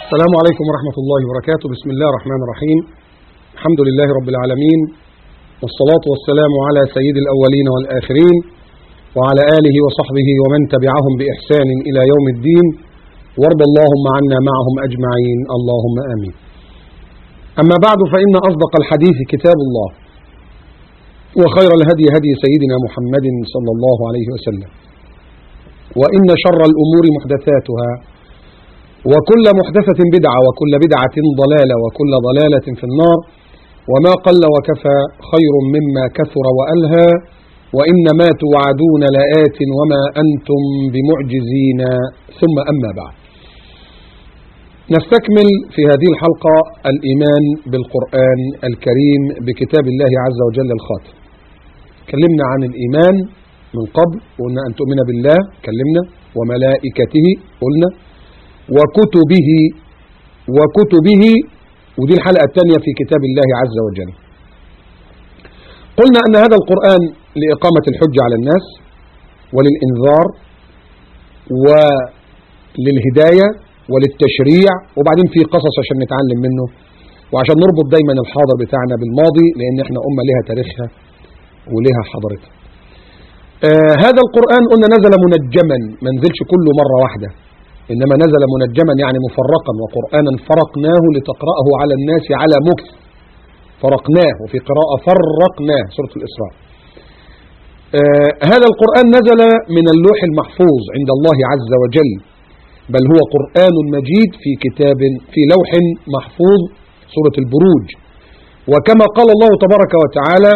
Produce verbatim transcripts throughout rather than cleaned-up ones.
السلام عليكم ورحمة الله وبركاته. بسم الله الرحمن الرحيم. الحمد لله رب العالمين، والصلاة والسلام على سيد الأولين والآخرين وعلى آله وصحبه ومن تبعهم بإحسان إلى يوم الدين، وارض اللهم عنا معهم أجمعين، اللهم آمين. أما بعد، فإن أصدق الحديث كتاب الله، وخير الهدي هدي سيدنا محمد صلى الله عليه وسلم، وإن شر الأمور محدثاتها، وكل محدثة بدعة، وكل بدعة ضلالة، وكل ضلالة في النار. وما قل وكفى خير مما كثر وألهى، وإنما توعدون لآت وما أنتم بمعجزين. ثم أما بعد، نستكمل في هذه الحلقة الإيمان بالقرآن الكريم بكتاب الله عز وجل الخاتم. كلمنا عن الإيمان من قبل، وقلنا أن تؤمن بالله، كلمنا، وملائكته قلنا، وكتبه وكتبه ودي الحلقة الثانية في كتاب الله عز وجل. قلنا أن هذا القرآن لإقامة الحجة على الناس، وللإنذار، وللهداية، وللتشريع، وبعدين في قصص عشان نتعلم منه، وعشان نربط دايما الحاضر بتاعنا بالماضي، لأن احنا أمة لها تاريخها ولها حضارتها. آه هذا القرآن قلنا نزل منجما، ما نزلش كله مرة واحدة، إنما نزل منجما يعني مفرقا، وقرآنا فرقناه لتقرأه على الناس على مكث. فرقناه، وفي قراءة فرقناه، سورة الإسراء. آه هذا القرآن نزل من اللوح المحفوظ عند الله عز وجل، بل هو قرآن مجيد في كتاب في لوح محفوظ، سورة البروج. وكما قال الله تبارك وتعالى: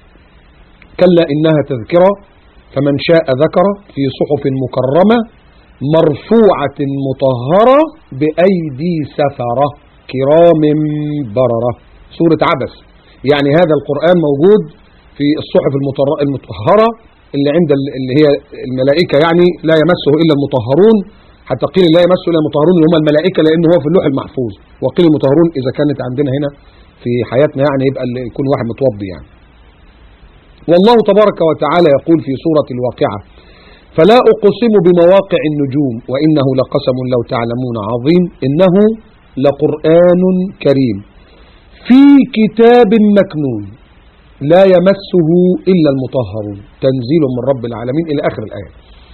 كلا إنها تذكرة فمن شاء ذكر، في صحف مكرمة مرفوعة مطهرة بأيدي سفرة كرام بررة، سورة عبس. يعني هذا القرآن موجود في الصحف المطهرة اللي عند اللي هي الملائكة، يعني لا يمسه إلا المطهرون، حتى قيل لا يمسه إلا المطهرون اللي هم الملائكة، لأنه هو في اللوح المحفوظ. وقيل المطهرون إذا كانت عندنا هنا في حياتنا، يعني يبقى اللي يكون واحد متوضي يعني. والله تبارك وتعالى يقول في سورة الواقعة: فلا أقسم بمواقع النجوم وإنه لقسم لو تعلمون عظيم، إنه لقرآن كريم في كتاب مكنون لا يمسه إلا المطهرون تنزيل من رب العالمين، إلى آخر الآية.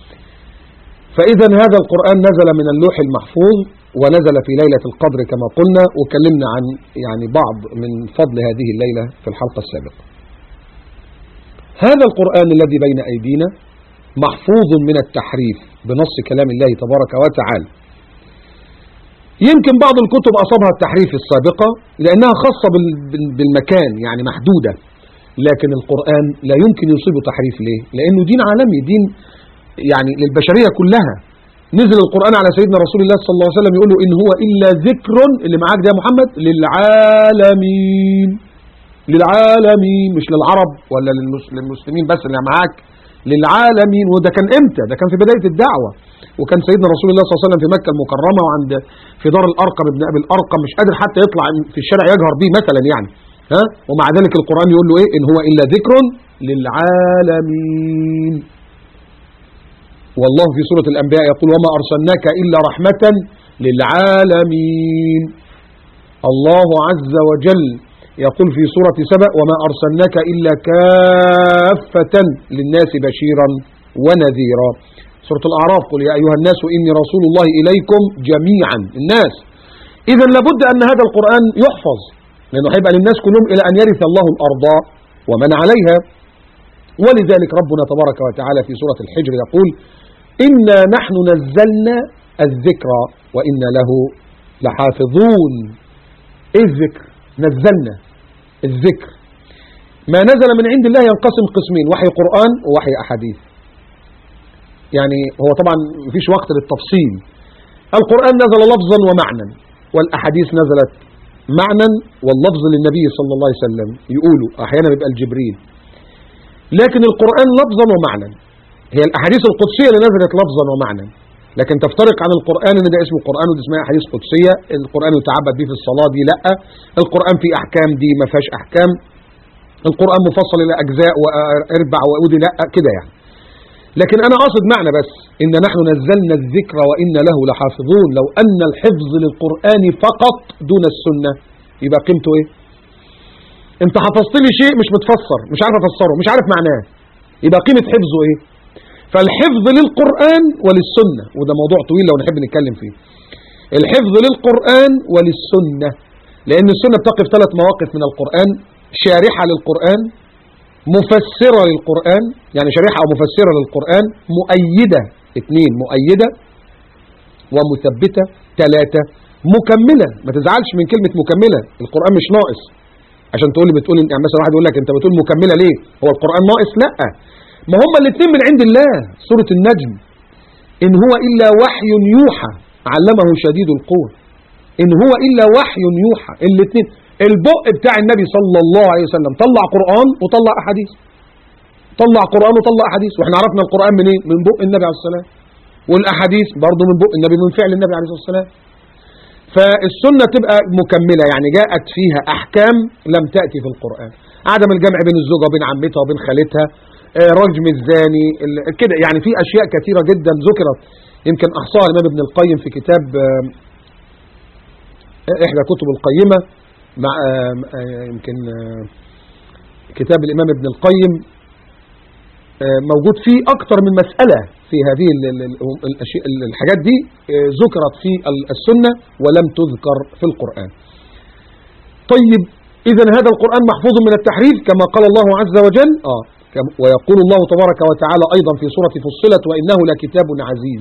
فإذا هذا القرآن نزل من اللوح المحفوظ، ونزل في ليلة القدر كما قلنا، وكلمنا عن يعني بعض من فضل هذه الليلة في الحلقة السابقة. هذا القرآن الذي بين أيدينا محفوظ من التحريف بنص كلام الله تبارك وتعالى. يمكن بعض الكتب أصابها التحريف السابقة لأنها خاصة بالمكان، يعني محدودة، لكن القرآن لا يمكن يصيبه تحريف. ليه؟ لأنه دين عالمي، دين يعني للبشرية كلها. نزل القرآن على سيدنا رسول الله صلى الله عليه وسلم يقول له: إن هو إلا ذكر، اللي معاك ده يا محمد، للعالمين. للعالمين، مش للعرب ولا للمسلمين بس اللي معاك، للعالمين. وده كان امتى؟ ده كان في بداية الدعوة، وكان سيدنا رسول الله صلى الله عليه وسلم في مكة المكرمة، وعند في دار الأرقم ابن أبي الأرقم، مش قادر حتى يطلع في الشارع يجهر به مثلا يعني، ها؟ ومع ذلك القرآن يقول له ايه؟ إن هو إلا ذكر للعالمين. والله في سورة الأنبياء يقول: وما أرسلناك إلا رحمة للعالمين. الله عز وجل يقول في سورة سبأ: وما أرسلناك إلا كافة للناس بشيرا ونذيرا. سورة الأعراف: قل يا أيها الناس إني رسول الله إليكم جميعا. الناس. إذا لابد أن هذا القرآن يحفظ، لأنه هيبقى للناس كلهم إلى أن يرث الله الأرض ومن عليها. ولذلك ربنا تبارك وتعالى في سورة الحجر يقول: إنا نحن نزلنا الذكر وإنا له لحافظون. إيه الذكر؟ نزلنا الذكر. ما نزل من عند الله ينقسم قسمين: وحي قرآن ووحي أحاديث. يعني هو طبعا مفيش وقت للتفصيل. القرآن نزل لفظا ومعنى، والأحاديث نزلت معنى واللفظ للنبي صلى الله عليه وسلم، يقولوا أحيانا يبقى الجبريل. لكن القرآن لفظا ومعنى. هي الأحاديث القدسية اللي نزلت لفظا ومعنى، لكن تفترق عن القرآن ان ده اسمه قرآن وده اسمها أحاديث قدسية. القرآن يتعبد به في الصلاة، دي لأ. القرآن فيه أحكام، دي ما فيهاش أحكام. القرآن مفصل إلى أجزاء وأربع وأودي، لأ كده يعني. لكن أنا أقصد معنى بس إن نحن نزلنا الذكر وإن له لحافظون. لو أن الحفظ للقرآن فقط دون السنة يبقى قيمته إيه؟ أنت حفظت لي شيء مش متفسر، مش عارف أفسره، مش عارف معناه، يبقى قيمة حفظه إيه؟ فالحفظ للقرآن وللسنة، وده موضوع طويل لو نحب نتكلم فيه. الحفظ للقرآن وللسنة، لأن السنة بتقف ثلاث مواقف من القرآن: شارحة للقرآن، مفسرة للقرآن، يعني شارحة أو مفسرة للقرآن، مؤيدة، اثنين مؤيدة ومثبتة، ثلاثة مكملة. ما تزعلش من كلمة مكملة، القرآن مش ناقص عشان تقول لي بتقول يعني مثلا واحد يقول لك أنت بتقول مكملة ليه؟ هو القرآن ناقص؟ لا، ما هما الاثنين من عند الله. سورة النجم: إن هو إلا وحي يوحى علمه شديد القوة. إن هو إلا وحي يوحى. الاثنين، البق بتاع النبي صلى الله عليه وسلم طلع قرآن وطلع أحاديث، طلع قرآن وطلع أحاديث، وإحنا عرفنا القرآن من إيه؟ من بق النبي عليه الصلاة والسلام، والأحاديث برضه من بق النبي، من فعل النبي عليه الصلاة والسلام. فالسنة تبقى مكملة، يعني جاءت فيها أحكام لم تأتي في القرآن: عدم الجمع بين الزوجة وبين عمتها وبين خالتها، رجم الزاني كده، يعني في أشياء كثيرة جدا ذكرت، يمكن أحصاها الإمام ابن القيم في كتاب إحدى كتب القيمة، مع يمكن كتاب الإمام ابن القيم موجود فيه أكثر من مسألة في هذه الحاجات دي ذكرت في السنة ولم تذكر في القرآن. طيب، إذن هذا القرآن محفوظ من التحريف كما قال الله عز وجل. آه ويقول الله تبارك وتعالى أيضا في سورة فصلت: وإنه لكتاب عزيز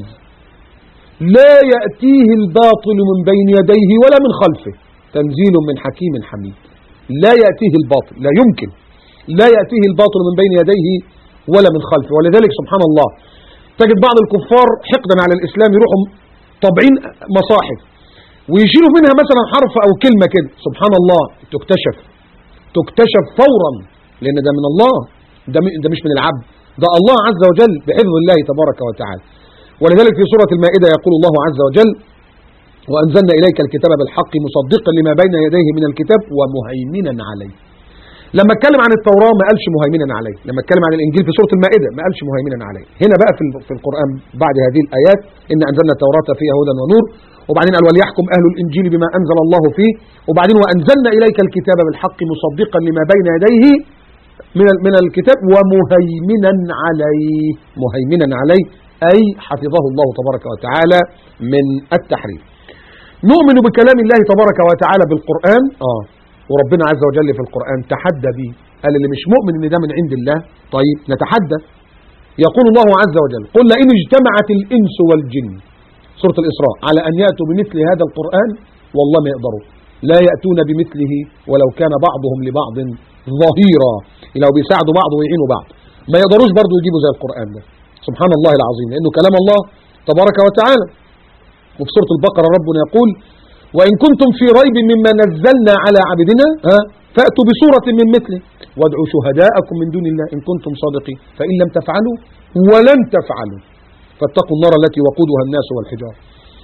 لا يأتيه الباطل من بين يديه ولا من خلفه تنزيل من حكيم حميد. لا يأتيه الباطل، لا يمكن، لا يأتيه الباطل من بين يديه ولا من خلفه. ولذلك سبحان الله تجد بعض الكفار حقدا على الإسلام يروحوا طابعين مصاحف ويشيلوا منها مثلا حرف أو كلمة كده، سبحان الله تكتشف تكتشف فورا، لأن ده من الله، ده, ده مش من العبد، ده الله عز وجل بحفظ الله تبارك وتعالى. ولذلك في سورة المائدة يقول الله عز وجل: وأنزلنا إليك الكتاب بالحق مصدقا لما بين يديه من الكتاب ومهيمنا عليه. لما اتكلم عن التوراة ما قالش مهيمنا عليه، لما اتكلم عن الإنجيل في سورة المائدة ما قالش مهيمنا عليه. هنا بقى في القرآن بعد هذه الآيات: إن أنزلنا التوراة فيها هدى ونور، وبعدين قال: وليحكم أهل الإنجيل بما أنزل الله فيه، وبعدين وأنزلنا إليك الكتاب بالحق مصدقا لما بين يديه من من الكتاب ومهيمنا عليه. مهيمنا عليه أي حفظه الله تبارك وتعالى من التحريف. نؤمن بكلام الله تبارك وتعالى بالقرآن. آه وربنا عز وجل في القرآن تحدى به، قال اللي مش مؤمن ان ده من عند الله طيب نتحدى. يقول الله عز وجل: قل لئن اجتمعت الإنس والجن، سورة الإسراء، على أن يأتوا بمثل هذا القرآن والله ما يقدروا، لا يأتون بمثله ولو كان بعضهم لبعض ظهيرا، لو بيساعدوا بعض ويعينوا بعض ما يقدروش برضو يجيبوا زي القرآن ده، سبحان الله العظيم، لأنه كلام الله تبارك وتعالى. وفي سورة البقرة ربنا يقول: وإن كنتم في ريب مما نزلنا على عبدنا ها فأتوا بسورة من مثله وادعوا شهداءكم من دون الله إن كنتم صادقين فإن لم تفعلوا ولن تفعلوا فاتقوا النار التي وقودها الناس والحجارة.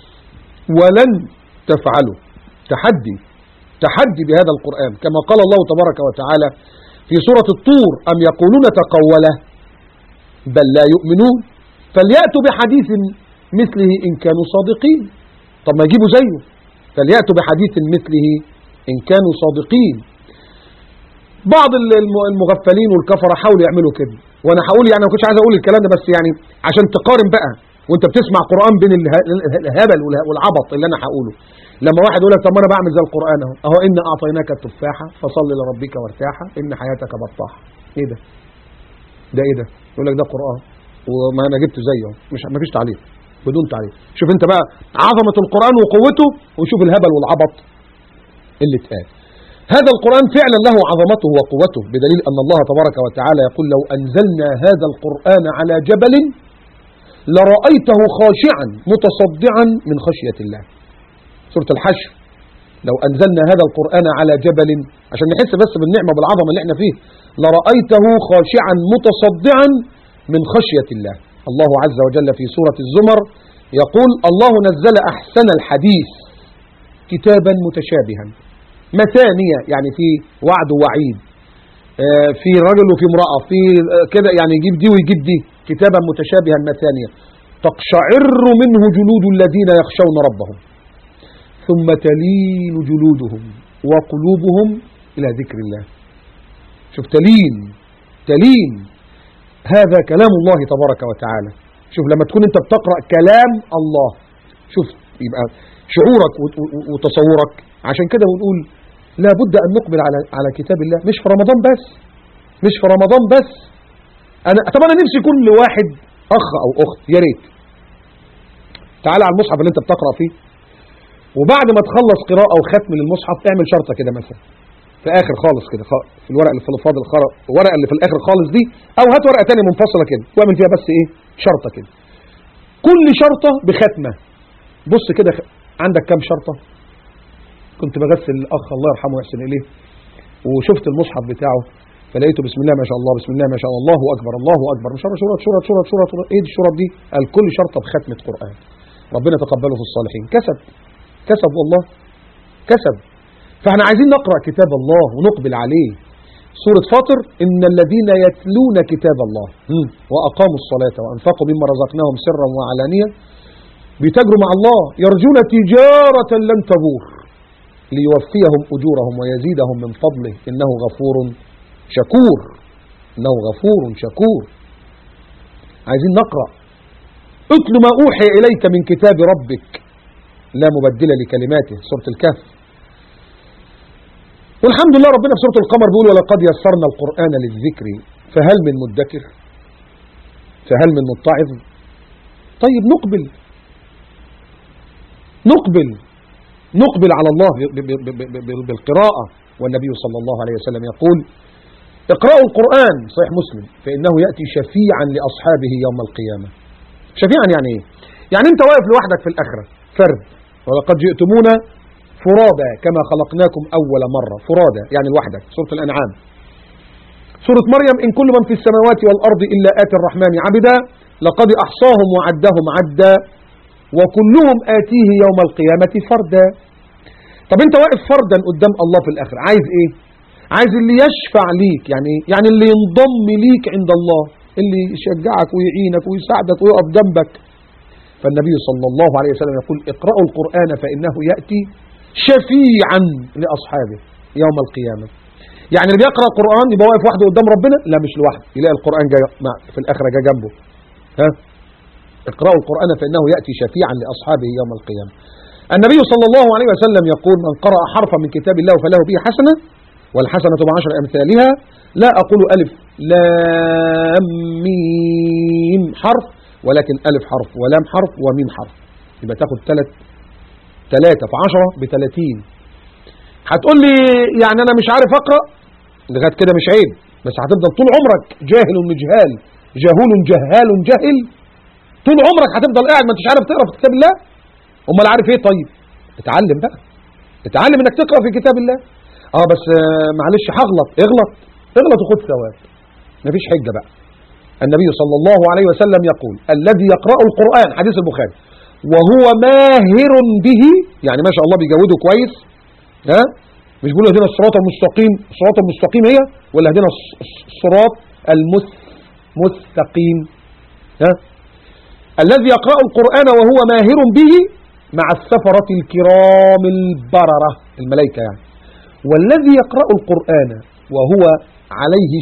ولن تفعلوا، تحدي تحدي بهذا القرآن، كما قال الله تبارك وتعالى في سورة الطور: أم يقولون تقوله بل لا يؤمنون فليأتوا بحديث مثله إن كانوا صادقين. طب ما يجيبوا زيه، فليأتوا بحديث مثله إن كانوا صادقين. بعض المغفلين والكفرة حاولوا يعملوا كده، وانا هقول يعني ما كنتش عايز اقول الكلام ده بس يعني عشان تقارن بقى وانت بتسمع قرآن بين الهبل والعبط اللي انا هقوله. لما واحد يقول لك طب ما انا بعمل زي القرآن اهو اهو ان اعطيناك التفاحة فصل لربك وارتاحة ان حياتك بطاحة. ايه ده؟ ده ايه ده؟ يقول لك ده قرآن وما انا جبت زيه، مش ما فيش تعليق، بدون تعليق. شوف انت بقى عظمة القرآن وقوته، وشوف الهبل والعبط اللي اتقال. هذا القرآن فعلا له عظمته وقوته، بدليل أن الله تبارك وتعالى يقول: لو أنزلنا هذا القرآن على جبل لرأيته خاشعا متصدعا من خشية الله. سورة الحشر: لو أنزلنا هذا القرآن على جبل، عشان نحس بس بالنعمة بالعظمة اللي احنا فيه، لرأيته خاشعا متصدعا من خشية الله. الله عز وجل في سورة الزمر يقول: الله نزل أحسن الحديث كتابا متشابها مثانية، يعني في وعد ووعيد، في رجل وفي امرأة، في كده يعني يجيب دي ويجيب دي، كتابا متشابها مثانية تقشعر منه جلود الذين يخشون ربهم ثم تلين جلودهم وقلوبهم إلى ذكر الله. شوف تلين تلين هذا كلام الله تبارك وتعالى. شوف لما تكون انت بتقرأ كلام الله، شوف يبقى شعورك وتصورك. عشان كده بنقول لا بد أن نقبل على على كتاب الله، مش في رمضان بس، مش في رمضان بس. أنا طب أنا نفسي كل واحد أخ أو أخت يا ريت تعال على المصحف اللي أنت بتقرأ فيه، وبعد ما تخلص قراءة وختم للمصحف اعمل شرطة كده مثلا في آخر خالص كده، في الورقة اللي في الفاضل الورقة اللي في الآخر خالص دي، أو هات ورقة تانية منفصلة كده واعمل فيها بس إيه شرطة كده، كل شرطة بختمة. بص كده عندك كام شرطة؟ كنت بغسل الأخ الله يرحمه ويحسن إليه وشفت المصحف بتاعه فلقيته بسم الله ما شاء الله بسم الله ما شاء الله الله أكبر الله أكبر مش عارف شورت شورت شورت شورت شورت إيه دي الشورت دي؟ قال كل شرطة بختمة قرآن. ربنا تقبله في الصالحين. كسب كسب والله كسب. فاحنا عايزين نقرأ كتاب الله ونقبل عليه. سورة فاطر إن الذين يتلون كتاب الله وأقاموا الصلاة وأنفقوا مما رزقناهم سرا وعلانية بيتاجروا مع الله يرجون تجارة لن تبور ليوفيهم أجورهم ويزيدهم من فضله إنه غفور شكور. إنه غفور شكور. عايزين نقرأ. اتل ما أوحي إليك من كتاب ربك لا مبدل لكلماته. سورة الكهف. والحمد لله ربنا في سورة القمر بيقول ولقد يسرنا القرآن للذكر فهل من مدكر فهل من متعظ. طيب نقبل نقبل نقبل على الله بالقراءة. والنبي صلى الله عليه وسلم يقول اقرأوا القرآن صحيح مسلم فإنه يأتي شفيعا لأصحابه يوم القيامة. شفيعا يعني ايه؟ يعني انت واقف لوحدك في الآخرة فرد ولقد جئتمونا فرادا كما خلقناكم أول مرة. فرادا يعني لوحدك. سورة الأنعام. سورة مريم إن كل من في السماوات والأرض إلا آتي الرحمن عبدا لقد أحصاهم وعدهم عدا وكلهم آتيه يوم القيامة فردا. طب انت واقف فردا قدام الله في الآخرة عايز ايه؟ عايز اللي يشفع ليك. يعني ايه؟ يعني اللي ينضم ليك عند الله، اللي يشجعك ويعينك ويساعدك ويقف جنبك. فالنبي صلى الله عليه وسلم يقول اقرأوا القرآن فإنه يأتي شفيعا لأصحابه يوم القيامة. يعني اللي بيقرأ القرآن يبقى واقف وحده قدام ربنا؟ لا مش لوحده، يلاقي القرآن جاي في الآخرة جاي جنبه. ها اقرأوا القرآن فإنه يأتي شفيعا لأصحابه يوم القيامة. النبي صلى الله عليه وسلم يقول من قرأ حرفا من كتاب الله فله به حسنة والحسنة بعشر أمثالها. لا أقول ألف لام ميم حرف ولكن ألف حرف ولام حرف وميم حرف. يبقى تاخد ثلاث ثلاثة في عشرة بثلاثين. هتقول لي يعني أنا مش عارف أقرأ لغاية كده مش عيب، بس هتفضل طول عمرك جاهل مجهال جهول جهال جهل. طول عمرك هتفضل قاعد ما انتش عارف تقرأ في كتاب الله. امال عارف ايه؟ طيب اتعلم بقى، اتعلم انك تقرأ في كتاب الله. اه بس آه معلش هغلط. اغلط اغلط وخد ثواب. مفيش حجة بقى. النبي صلى الله عليه وسلم يقول الذي يقرأ القرآن حديث البخاري وهو ماهر به، يعني ما شاء الله بيجوده كويس. ها مش بيقولوا هدينا الصراط المستقيم، الصراط المستقيم هي ولا هدينا الصراط المستقيم؟ ها الذي يقرأ القرآن وهو ماهر به مع السفرة الكرام البررة الملائكة يعني. والذي يقرأ القرآن وهو عليه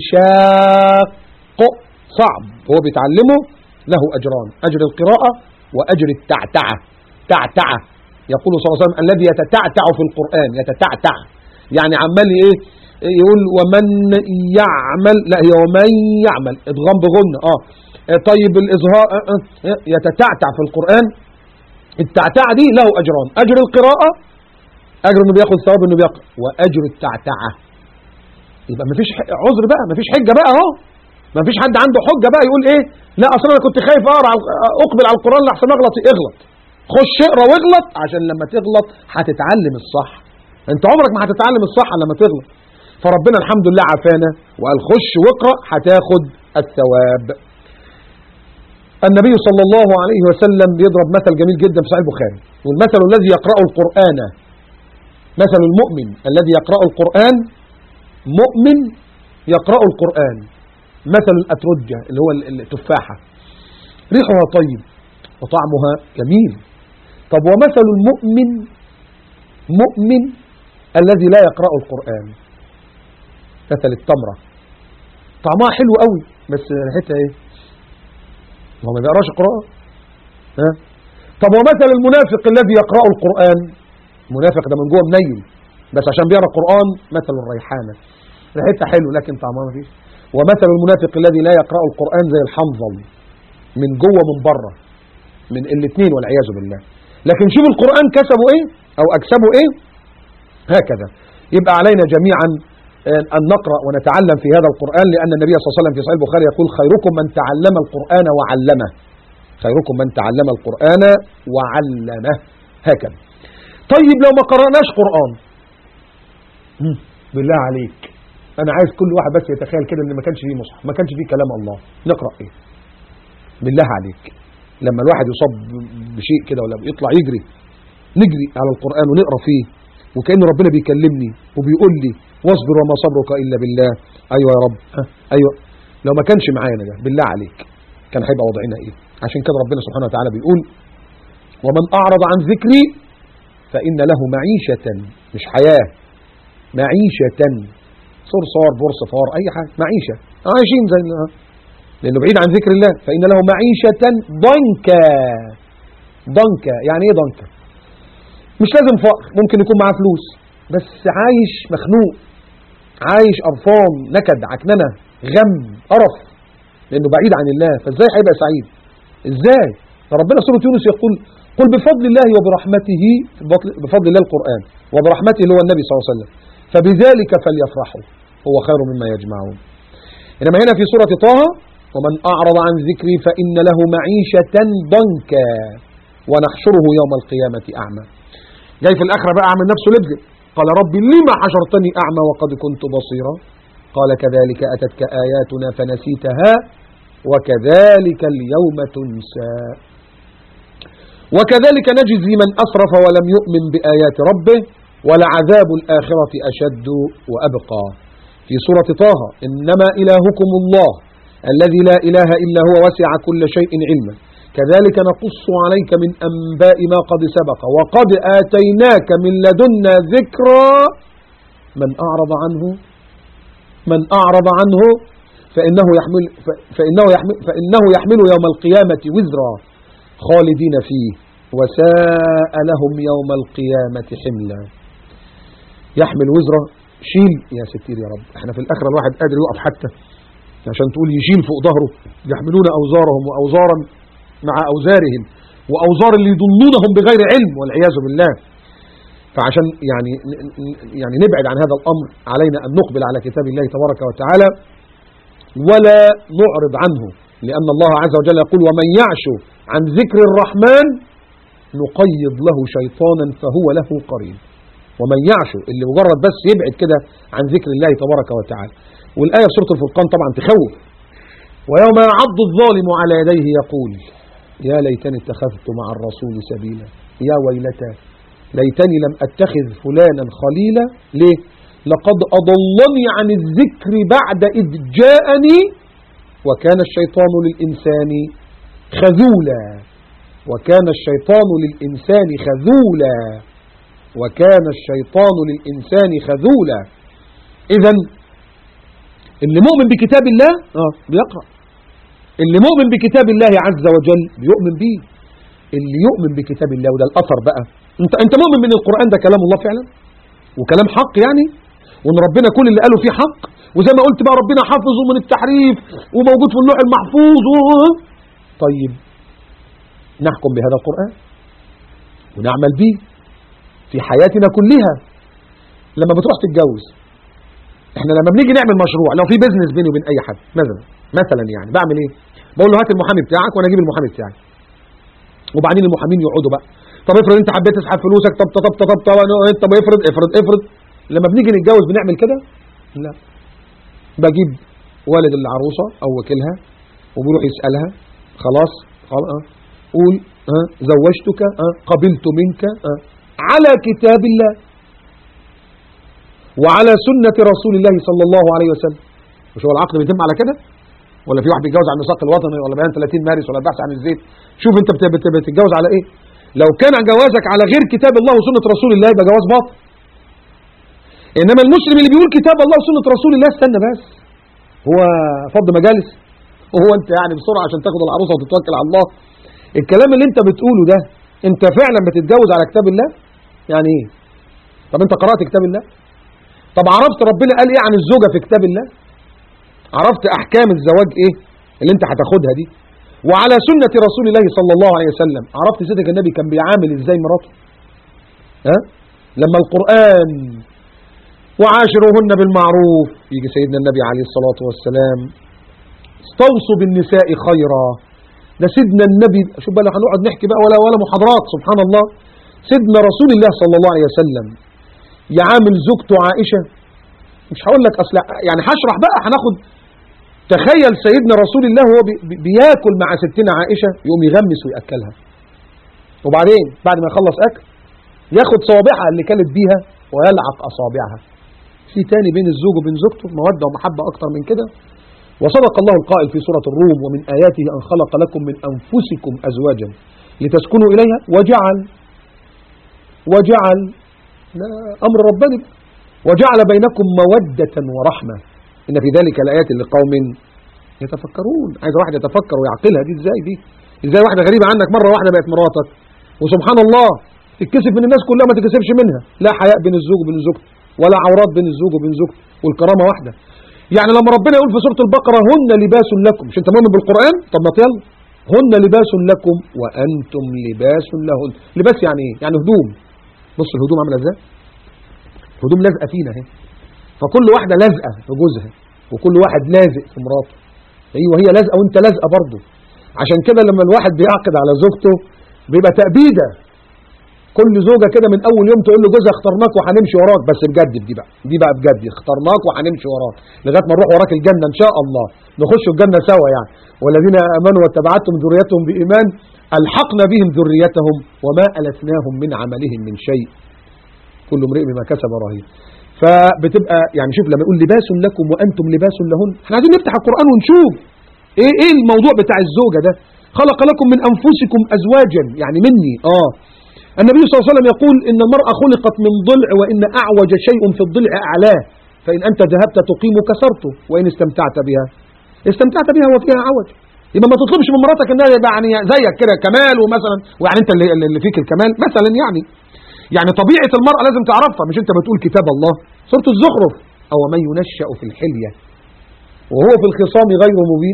شاق صعب هو بيتعلمه له أجران، أجر القراءة وأجر التعتعة. تعتعة يقول صلى الله عليه وسلم الذي يتتعتع في القرآن، يتتعتع يعني عمال ايه يقول ومن يعمل، لا هي ومن يعمل ادغام بغنة. اه طيب الإظهار يتتعتع في القرآن. التعتعة دي له أجران، أجر القراءة أجر إنه بياخد ثواب إنه بيقرأ، وأجر التعتعة. يبقى مفيش عذر بقى، مفيش حجة بقى اهو. مفيش حد عنده حجة بقى يقول ايه لا أصلا أنا كنت خايف أقرأ أقبل على القرآن لحسن أغلط. اغلط خش اقرأ واغلط عشان لما تغلط هتتعلم الصح. أنت عمرك ما هتتعلم الصح لما تغلط. فربنا الحمد لله عافانا وقال خش واقرأ هتاخد الثواب. النبي صلى الله عليه وسلم بيضرب مثل جميل جدا في صحيح البخاري، والمثل الذي يقرأ القرآن مثل المؤمن الذي يقرأ القرآن، مؤمن يقرأ القرآن مثل الأترجة اللي هو التفاحة ريحها طيب وطعمها جميل. طب ومثل المؤمن مؤمن الذي لا يقرأ القرآن، مثل التمرة طعمها حلو قوي بس ريحتها ايه؟ هو ما بيقراش قراءة. ها؟ طب ومثل المنافق الذي يقرأ القرآن، المنافق ده من جوه منيل بس عشان بيقرأ القرآن مثل الريحانة، ريحتها حلو لكن طعمها ما فيش. ومثل المنافق الذي لا يقرأ القرآن زي الحنظل، من جوه من بره، من الاثنين والعياذ بالله. لكن شوف القرآن كسبه ايه او اكسبه ايه. هكذا يبقى علينا جميعا أن نقرأ ونتعلم في هذا القرآن، لأن النبي صلى الله عليه وسلم في صحيح البخاري يقول خيركم من تعلم القرآن وعلمه، خيركم من تعلم القرآن وعلمه. هكذا. طيب لو ما قرأناش قرآن، بالله عليك أنا عايز كل واحد بس يتخيل كده إن ما كانش فيه مصحف، ما كانش فيه كلام الله، نقرأ إيه؟ بالله عليك لما الواحد يصاب بشيء كده ولا يطلع يجري، نجري على القرآن ونقرأ فيه وكأن ربنا بيكلمني وبيقول لي واصبر وما صبرك إلا بالله. أيوة يا رب، ها أيوة. لو ما كانش معانا ده بالله عليك كان هيبقى وضعنا إيه؟ عشان كده ربنا سبحانه وتعالى بيقول ومن أعرض عن ذكري فإن له معيشة، مش حياة، معيشة، صرصار بورصفار أي حاجة، معيشة عايشين زي لأنه بعيد عن ذكر الله. فإن له معيشة ضنكا. ضنكا يعني إيه ضنكا؟ مش لازم فقر، ممكن يكون معاه فلوس بس عايش مخنوق، عايش قرفان، نكد، عكننة، غم، قرف، لأنه بعيد عن الله. فإزاي هيبقى سعيد؟ إزاي؟ فربنا سورة يونس يقول قل بفضل الله وبرحمته، بفضل الله القرآن، وبرحمته اللي هو النبي صلى الله عليه وسلم، فبذلك فليفرحوا هو خير مما يجمعون. إنما هنا في سورة طه ومن أعرض عن ذكري فإن له معيشة ضنكا ونحشره يوم القيامة أعمى. جاي في الآخرة بقى عامل نفسه لبزة، قال ربي لما حشرتني أعمى وقد كنت بصيرا، قال كذلك أتتك آياتنا فنسيتها وكذلك اليوم تنسى. وكذلك نجزي من أسرف ولم يؤمن بآيات ربه ولعذاب الآخرة أشد وأبقى. في سورة طه إنما إلهكم الله الذي لا إله إلا هو وسع كل شيء علما كذلك نقص عليك من أنباء ما قد سبق وقد آتيناك من لدنا ذكرا من أعرض عنه من أعرض عنه فإنه يحمل فإنه يحمل فإنه يحمل يوم القيامة وزرا خالدين فيه وساء لهم يوم القيامة حملا. يحمل وزرا، شيل يا ستير يا رب. احنا في الآخرة الواحد قادر يقف حتى عشان تقول يشيل فوق ظهره، يحملون أوزارهم وأوزارا مع أوزارهم وأوزار اللي يضلونهم بغير علم والعياذ بالله. فعشان يعني يعني نبعد عن هذا الأمر علينا أن نقبل على كتاب الله تبارك وتعالى ولا نعرض عنه، لأن الله عز وجل يقول ومن يعش عن ذكر الرحمن نقيض له شيطانا فهو له قرين. ومن يعش اللي مجرد بس يبعد كده عن ذكر الله تبارك وتعالى. والآية في سورة الفرقان طبعا تخوف. ويوم يعض الظالم على يديه يقول يا ليتني اتخذت مع الرسول سبيلا يا ويلتى ليتني لم أتخذ فلانا خليلا. ليه؟ لقد أضلني عن الذكر بعد إذ جاءني وكان الشيطان للإنسان خذولا وكان الشيطان للإنسان خذولا وكان الشيطان للإنسان خذولا. إذن اللي مؤمن بكتاب الله آه بيقرأ، اللي مؤمن بكتاب الله عز وجل بيؤمن به. اللي يؤمن بكتاب الله وده الأثر بقى، انت انت مؤمن من القرآن ده كلام الله فعلا وكلام حق يعني، وان ربنا كل اللي قاله فيه حق، وزي ما قلت بقى ربنا حافظه من التحريف وموجود في اللوح المحفوظ. طيب نحكم بهذا القرآن ونعمل به في حياتنا كلها. لما بتروح تتجوز، احنا لما بنيجي نعمل مشروع، لو في بيزنس بيني وبين اي حد مثلا مثلا يعني بعمل ايه؟ بقول له هات المحامي بتاعك وانا اجيب المحامي بتاعي، وبعدين المحامين يقعدوا بقى طب افرض انت حبيت تسحب فلوسك، طب طب طب طب طب طب افرض افرض افرض. لما بنيجي نتجوز بنعمل كده؟ لا، بجيب والد العروسه او وكيلها وبيروح يسالها خلاص خلاص اه قول اه زوجتك اه قبلت منك اه على كتاب الله وعلى سنة رسول الله صلى الله عليه وسلم. مش هو العقد بيتم على كده؟ ولا في واحد بيتجوز على الميثاق الوطني ولا بيان ثلاثين مارس ولا البحث عن الزيت. شوف انت بتتجوز على ايه. لو كان جوازك على غير كتاب الله وسنة رسول الله يبقى جواز باطل. انما المسلم اللي بيقول كتاب الله وسنة رسول الله استنى بس، هو فض مجالس؟ وهو انت يعني بسرعة عشان تاخد العروسة وتتوكل على الله؟ الكلام اللي انت بتقوله ده انت فعلا بتتجوز على كتاب الله؟ يعني ايه؟ طب انت قرأت كتاب الله؟ طب عرفت ربنا قال ايه عن الزوجة في كتاب الله؟ عرفت احكام الزواج ايه اللي انت هتاخدها دي؟ وعلى سنة رسول الله صلى الله عليه وسلم عرفت سيدك النبي كان بيعامل ازاي مراته؟ ها؟ لما القرآن وعاشروهن بالمعروف يجي سيدنا النبي عليه الصلاة والسلام استوصوا بالنساء خيرا. ده سيدنا النبي، شوف بقى هنقعد نحكي بقى ولا ولا محاضرات، سبحان الله. سيدنا رسول الله صلى الله عليه وسلم يعامل زوجته عائشة، مش هقول لك اصل يعني هشرح بقى، هناخد. تخيل سيدنا رسول الله هو بي بياكل مع ستنا عائشة يقوم يغمس ويأكلها، وبعدين بعد ما يخلص اكل ياخد صوابعها اللي كانت بيها ويلعق اصابعها. في تاني بين الزوج وبين زوجته مودة ومحبة اكتر من كده؟ وصدق الله القائل في سورة الروم: ومن آياته أن خلق لكم من أنفسكم أزواجا لتسكنوا إليها وجعل وجعل لا أمر ربنا وجعل بينكم مودة ورحمة إن في ذلك لآيات لقوم يتفكرون. عايز واحد يتفكر ويعقلها دي ازاي دي؟ ازاي واحدة غريبة عنك مرة واحدة بقت مراتك وسبحان الله تتكسف من الناس كلها ما تتكسفش منها؟ لا حياء بين الزوج وبين زوجته ولا عورات بين الزوج وبين زوجته والكرامة واحدة. يعني لما ربنا يقول في سورة البقرة هن لباس لكم، مش انت مؤمن بالقرآن؟ طب ما يلا هن لباس لكم وأنتم لباس لهن. لباس يعني ايه؟ يعني هدوم. بص الهدوم عامله ازاي؟ هدوم لازقة فينا اهي، فكل واحدة لازقة في جوزها وكل واحد لازق في مراته، ايوه هي لازقة وانت لازقة برضه. عشان كده لما الواحد بيعقد على زوجته بيبقى تأبيدة. كل زوجة كده من أول يوم تقول له جوزها اخترناك وهنمشي وراك، بس بجد دي بقى دي بقى بجد اخترناك وهنمشي وراك لغاية ما نروح وراك الجنة إن شاء الله، نخش الجنة سوا يعني. والذين آمنوا واتبعتهم ذريتهم بإيمان ألحقنا بهم ذريتهم وما ألتناهم من عملهم من شيء كل امرئ بما كسب رهين. فبتبقى يعني شوف لما يقول لباس لكم وأنتم لباس لهن، احنا عايزين نفتح القرآن ونشوف ايه ايه الموضوع بتاع الزوجة ده. خلق لكم من أنفسكم أزواجا يعني مني. اه النبي صلى الله عليه وسلم يقول إن المرأة خلقت من ضلع وإن أعوج شيء في الضلع أعلاه، فإن أنت ذهبت تقيم كسرته وإن استمتعت بها استمتعت بها وفيها عوج. يبقى ما تطلبش من مراتك إنها يعني زيك كده كمال ومثلا ويعني أنت اللي, اللي فيك الكمال مثلا يعني يعني طبيعة المرأة لازم تعرفها. مش أنت بتقول كتاب الله سورة الزخرف أو من ينشأ في الحلية وهو في الخصام غير مبين،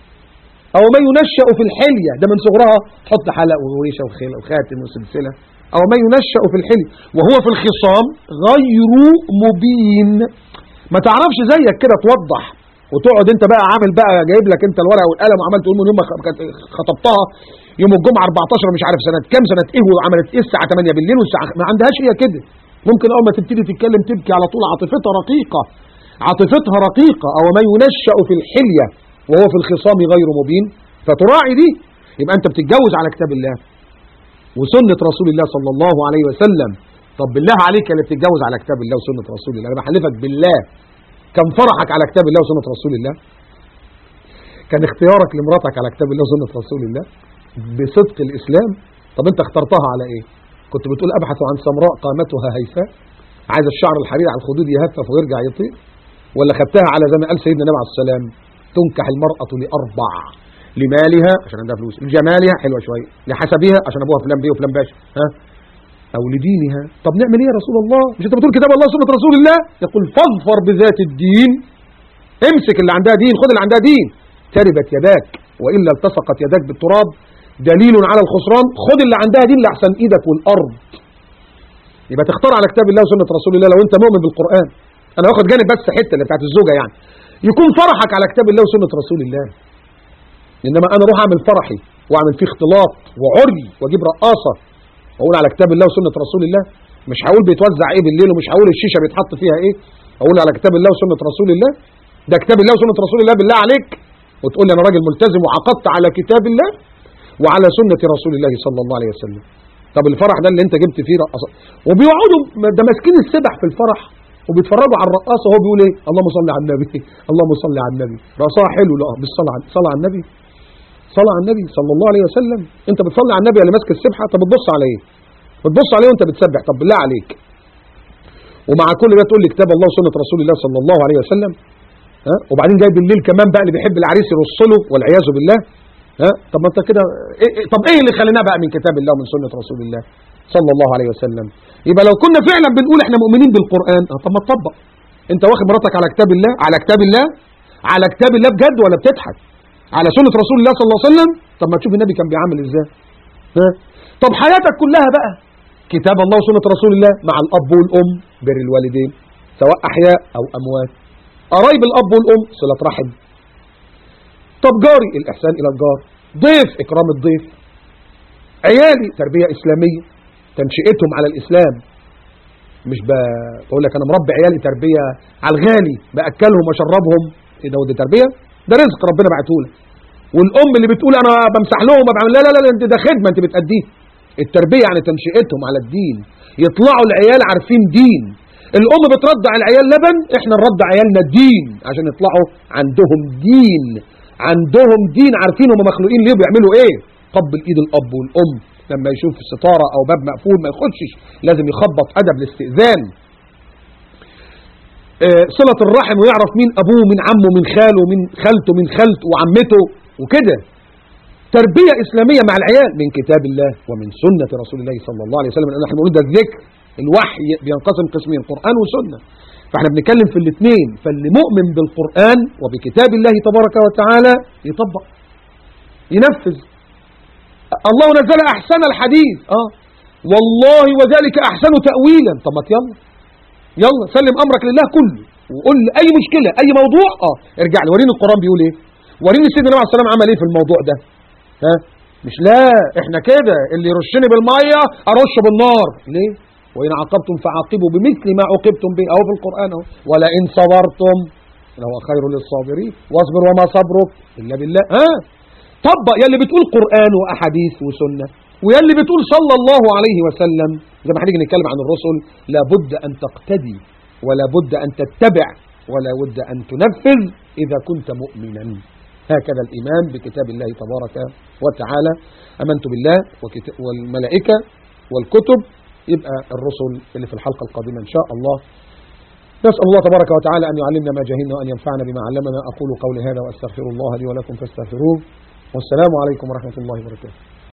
أو من ينشأ في الحلية ده من صغرها تحط حلق وريشة وخاتم وسلسلة، أو من ينشأ في الحلية وهو في الخصام غير مبين. ما تعرفش زيك كده توضح وتقعد انت بقى عامل بقى جايب لك انت الورقة والقلم وعملت تقول من يوم ما خطبتها يوم الجمعة أربعتاشر مش عارف سنة كام سنة ايه وعملت ايه الساعة تمانية بالليل والساعة ما عندهاش هي كده. ممكن أول ما تبتدي تتكلم تبكي على طول، عاطفتها رقيقة عاطفتها رقيقة. أو من ينشأ في الحلية وهو في الخصام غير مبين، فتراعي دي. يبقى أنت بتتجوز على كتاب الله وسنة رسول الله صلى الله عليه وسلم. طب بالله عليك اللي بتتجوز على كتاب الله وسنة رسول الله، أنا بحلفك بالله كان فرحك على كتاب الله وسنة رسول الله؟ كان اختيارك لمراتك على كتاب الله وسنة رسول الله بصدق الإسلام؟ طب أنت اخترتها على إيه؟ كنت بتقول أبحث عن سمراء قامتها هيفاء عايز الشعر الحرير على الخدود يهفف ويرجع يطير، ولا خدتها على زي ما قال سيدنا النبي عليه السلام تنكح المرأة لأربع: لمالها عشان عندها فلوس، لجمالها حلوة شوية، لحسبها عشان أبوها فلان بيه وفلان باشا، ها، أو لدينها. طب نعمل إيه يا رسول الله؟ مش أنت بتقول كتاب الله وسنة رسول الله؟ يقول فاظفر بذات الدين، امسك اللي عندها دين، خد اللي عندها دين. تربت يداك وإلا التصقت يداك بالتراب دليل على الخسران. خد اللي عندها دين لأحسن إيدك والأرض. يبقى تختار على كتاب الله وسنة رسول الله لو أنت مؤمن بالقرآن. أنا واخد جانب بس حتة اللي بتاعت الزوجة يعني يكون فرحك على كتاب الله وسنة رسول الله. إنما أنا أروح أعمل فرحي وأعمل فيه اختلاط وعري وأجيب رقاصة وأقول على كتاب الله وسنة رسول الله، مش هقول بيتوزع إيه بالليل ومش هقول الشيشة بيتحط فيها إيه، أقول على كتاب الله وسنة رسول الله. ده كتاب الله وسنة رسول الله بالله عليك، وتقول لي أنا راجل ملتزم وعقدت على كتاب الله وعلى سنة رسول الله صلى الله عليه وسلم. طب الفرح ده اللي أنت جبت فيه رقاصة وبيقعدوا ده ماسكين السبح في الفرح وبيتفرجوا على الرقاصه وهو بيقول ايه؟ اللهم صل على النبي، اللهم صل على النبي، رقصها حلو. لا بالصلاه على صلاه على النبي، صلاه على النبي صلى الله عليه وسلم. انت بتصلي على النبي ولا ماسك السبحه؟ طب بتبص على ايه؟ بتبص عليه وانت بتسبح؟ طب بالله عليك. ومع كل ده تقول لي كتاب الله وسنه رسول الله صلى الله عليه وسلم. ها؟ وبعدين جاي بالليل كمان بقى اللي بيحب العريس يرص له والعياذ بالله. ها؟ طب ما انت كده إيه إيه؟ طب ايه اللي خليناه بقى من كتاب الله ومن سنه رسول الله صلى الله عليه وسلم؟ يبقى لو كنا فعلا بنقول احنا مؤمنين بالقران، اه طب ما تطبق. انت واخد مراتك على كتاب الله، على كتاب الله، على كتاب الله بجد ولا بتضحك؟ على سنه رسول الله صلى الله عليه وسلم. طب ما تشوف النبي كان بيعمل ازاي. ها؟ طب حياتك كلها بقى كتاب الله وسنه رسول الله، مع الاب والام، بر الوالدين سواء احياء او اموات، قرايب الاب والام، صله رحم. طب جاري، الاحسان الى الجار، ضيف، اكرام الضيف، عيالي، تربيه اسلاميه، تنشئتهم على الاسلام. مش بقول لك انا مربي عيالي تربيه على الغالي، باكلهم واشربهم، ايه ده؟ ودي تربيه؟ ده رزق ربنا بعته لك. والام اللي بتقول انا بمسح لهم وبعمل، لا لا لا انت ده خدمه انت بتأديه. التربيه يعني تنشئتهم على الدين، يطلعوا العيال عارفين دين. الام بترضع العيال لبن، احنا نرضع عيالنا الدين عشان يطلعوا عندهم دين، عندهم دين، عارفين هم مخلوقين ليه وبيعملوا ايه. قبل ايد الاب والام لما يشوف ستاره او باب مقفول ما يخشش، لازم يخبط ادب الاستئذان. اه صله الرحم، ويعرف مين ابوه من عمه من خاله من خالته من خالته وعمته وكده. تربيه اسلاميه مع العيال من كتاب الله ومن سنه رسول الله صلى الله عليه وسلم. لان احنا بنقول ده الذكر، الوحي بينقسم قسمين، قران وسنه، فاحنا بنتكلم في الاثنين. فاللي مؤمن بالقران وبكتاب الله تبارك وتعالى يطبق، ينفذ. الله نزل احسن الحديث، اه والله وذلك احسن تاويلا. طب ما يلا يلا سلم امرك لله كله، وقول لي اي مشكله اي موضوع، اه ارجع لي وريني القران بيقول ايه، وريني سيدنا النبي عليه الصلاه والسلام عمل ايه في الموضوع ده. ها؟ مش لا احنا كده اللي يرشني بالميه ارش بالنار. ليه؟ وان عاقبتم فعاقبوا بمثل ما عوقبتم به، اهو في القران اهو، ولئن صبرتم لهو خير للصابرين واصبر وما صبرك الا بالله. ها؟ طبق يا اللي بتقول قرآن وأحاديث وسنة، ويا اللي بتقول صلى الله عليه وسلم. زي ما هنيجي نتكلم عن الرسل، لابد أن تقتدي ولا بد أن تتبع ولا بد أن تنفذ إذا كنت مؤمنا. هكذا الإيمان بكتاب الله تبارك وتعالى. أمنت بالله والملائكة والكتب، يبقى الرسل اللي في الحلقة القادمة إن شاء الله. نسأل الله تبارك وتعالى أن يعلمنا ما جهلنا وأن ينفعنا بما علمنا. أقول قولي هذا وأستغفر الله لي ولكم فاستغفروه، والسلام عليكم ورحمة الله وبركاته.